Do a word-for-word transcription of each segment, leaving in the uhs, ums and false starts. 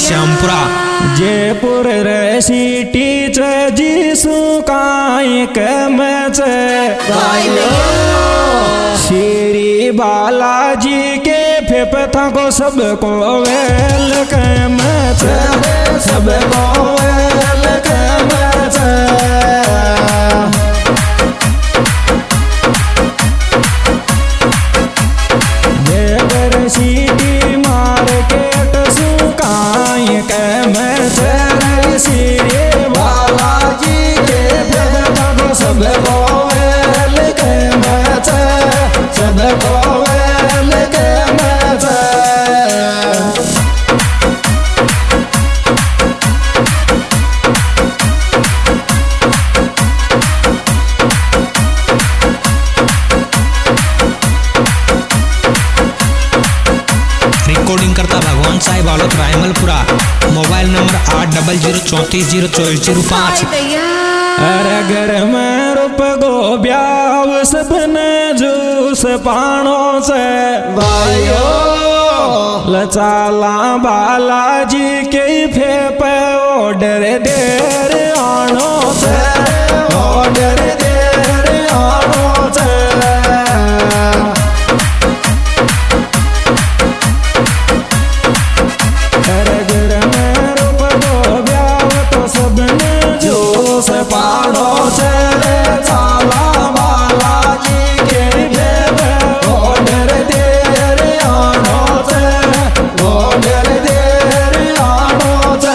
श्यामपुरा। जयपुर रे सिटी च जीसु काई कमच श्री बालाजी के फेफता को सबको वेलकम सबको वेलकम जयपुर सिटी मार्केट सुकाई कमच श्री बालाजी के फेफता को सबको वेलकम सबको वेलकम रिकॉर्डिंग करता भगवान साहिब बालोद रायमलपुरा। मोबाइल नंबर आठ डबल जीरो चौंतीस जीरो चौबीस जीरो पाँच। अरे घर में रूप गो ब्याव सबने जूस पानो से भाइयो लचाला बालाजी के फेप ऑर्डर देर आनो से ऑर्डर देर आनो से। अरे घर में रूप गो ब्याव तो सबने जूस पानो से चाला बालाजी के फेप ऑर्डर देर आनो से ऑर्डर देर आनो से।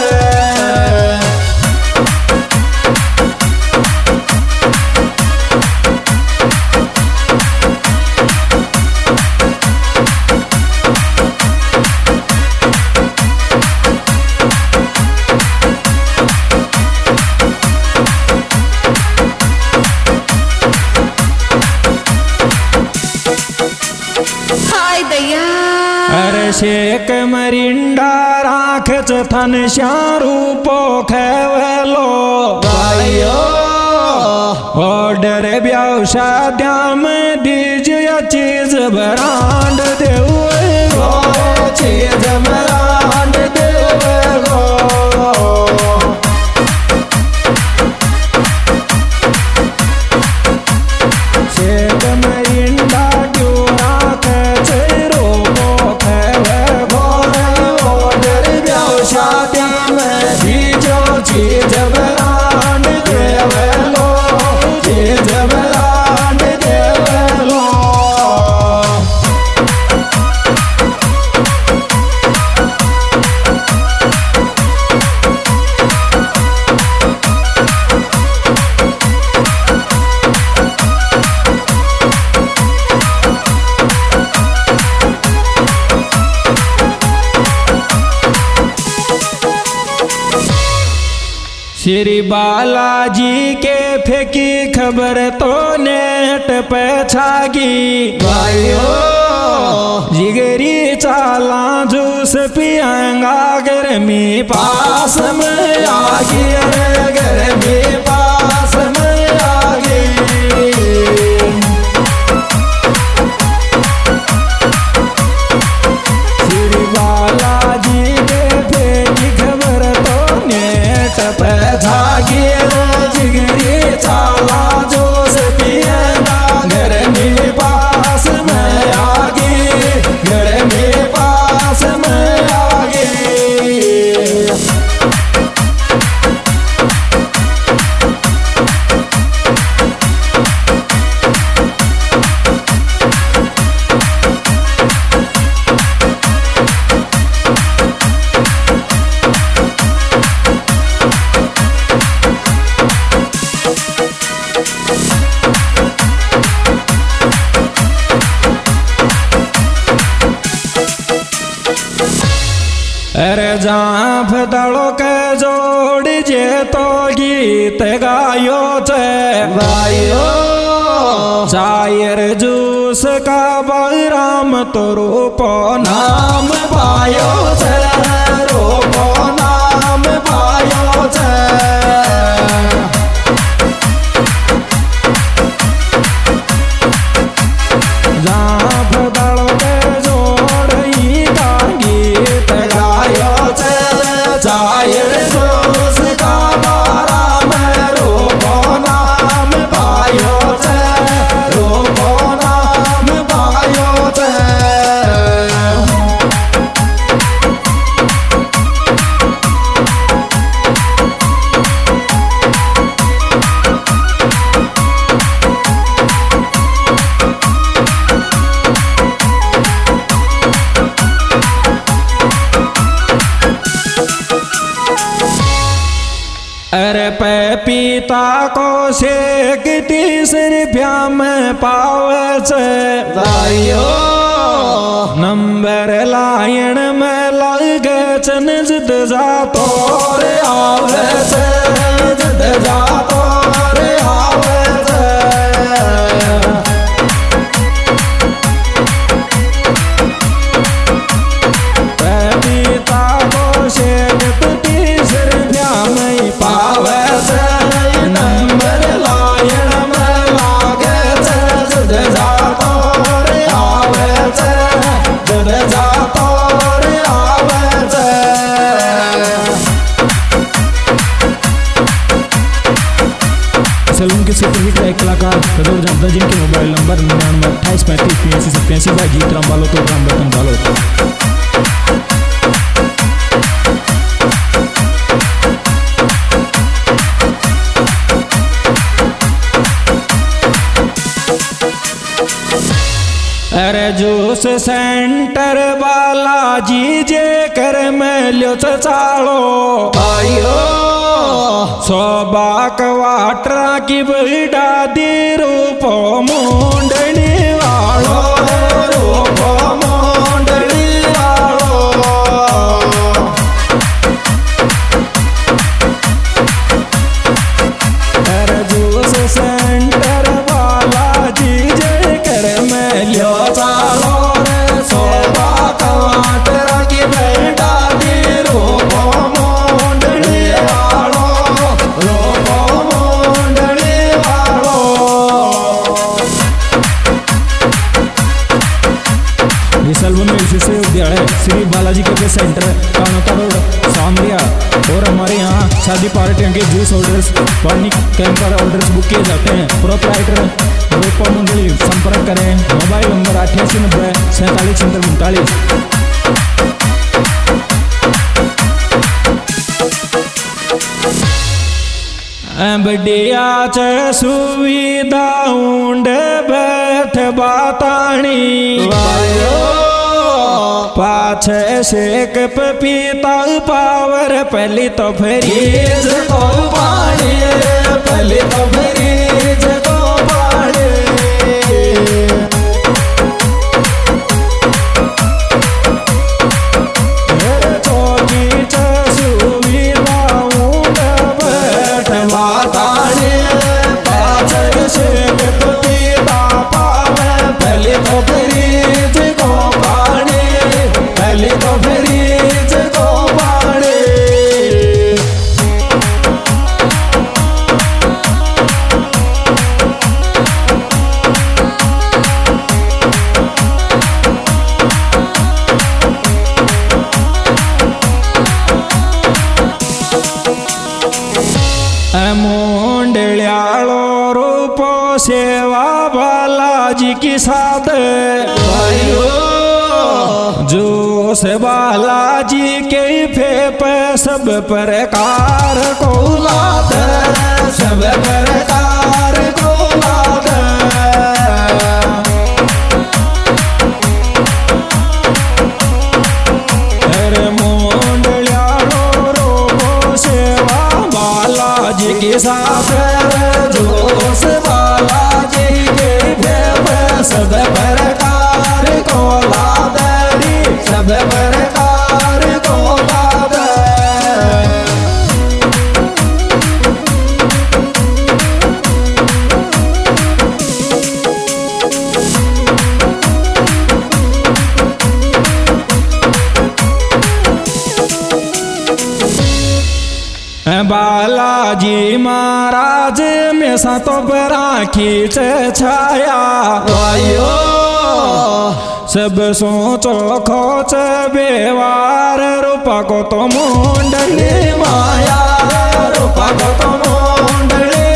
अरे शेक मरिंडा राखच थन श्यारू पोखलो भाइयो ऑर्डर ब्याव शाद्या में दीजिए चीज बरांड देव चीज बरांड देव शेक मरिंडा क्यों राखच चीज बरांड देवलो चीज बरांड देवलो। श्री बालाजी के फेंकी खबर तो नेट पे छागी भाइयों जिगरी चाला जूस पियांगा गर्मी पास में आगी रे गर्मी पास में आगी। श्री बालाजी के फेंकी खबर तो नेट पे छागी जिगरी चाला जोश पिएगा गर्मी पास में आगी गर्मी पास में आगी। अरे जाफ दड़ो के जोड़ जे तो गीत गायो चे भाइयो शायर जूस का बलराम तो रूपो नाम पायो चे रूपो नाम पायो चे। जाफ दड़ो के जोड़ ही का गीत गायो चे पिता को शेख तीसरे ब्याह में पावे छे भाइयो नंबर लायन में लगे चन जिद जातो रे आवे छे जिद जातो रे आवे छे पिता को शेख तीसरे ब्याह में पावे छे नंबर लायन में लागे छे जिद जातो रे आवे छे जिद जातो रे आवे छे सैलून के सुपरहिट एक कलाकार कदर जानता जिनके मोबाइल नंबर निन्यानवे अट्ठाईस पैंतीस तिरासी सत्तासी बाई गीत राम बालो तो राम बटन बालो अरे जूस सेंटर बालाजी जे कर मेल्यो चालो आयो सोबाक वाटरा की बड़ा दी रूप मुंडनी वालो रूप मुंडनी वालो अरे जूस सेंटर बालाजी जे कर मेल्यो चालो रे सोबाक वाटरा की बड़ा दी रूप मुंडनी वालो रूप मुंडनी वालो इस एल्बम में विशेष उद्यान है श्री बालाजी के सेंटर कानोता रोड सामरिया और हमारे यहाँ शादी पार्टियों के जूस ऑर्डर्स पानी कैंपर ऑर्डर्स बुक किए जाते हैं प्रोपराइटर रूपा मंडली संपर्क करें मोबाइल नंबर अठासी नब्बे सैंतालीस छिहत्तर उनतालीस बढ़िया च सुविधा ऊंड बैठ बाताणी पाछे शेक पपीता पावर पहली तो फ्रीज को पानी पहली तो फ्रीज को पानी चौकी च सुविधा ऊंड बैठ बाताणी पाछे शेक पपीता पावर पहली तो फ्रीज को पानी पहली तो फ्रीज को पानी मोंडल्यालो रूपो सेवा बालाजी की साथ जो से बालाजी के फेप सब प्रकार को लाद सब प्रकार को लाद अरे मोंडल्यालो रूपो सेवा बालाजी के साथ जो से बालाजी के फेप सब प्रकार को लाद सब प्रकार को लाद बालाजी महाराज में सा तो राखी छाया आयो सब सोचो खोच बेवार रूपा को तो मुंडली माया रूपा को तो मुंडली